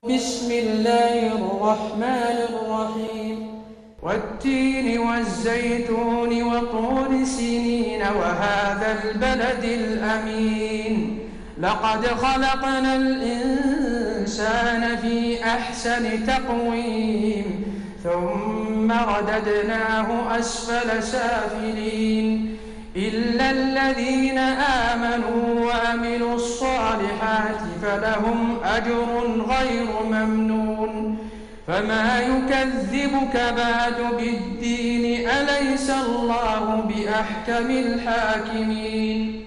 بسم الله الرحمن الرحيم والتين والزيتون وطور سينين وهذا البلد الأمين لقد خلقنا الإنسان في أحسن تقويم ثم رددناه أسفل سافلين إلا الذين آمنوا وعملوا الصالحات فلهم أجر غير ممنون فما يكذبك بعد بالدين أليس الله بأحكم الحاكمين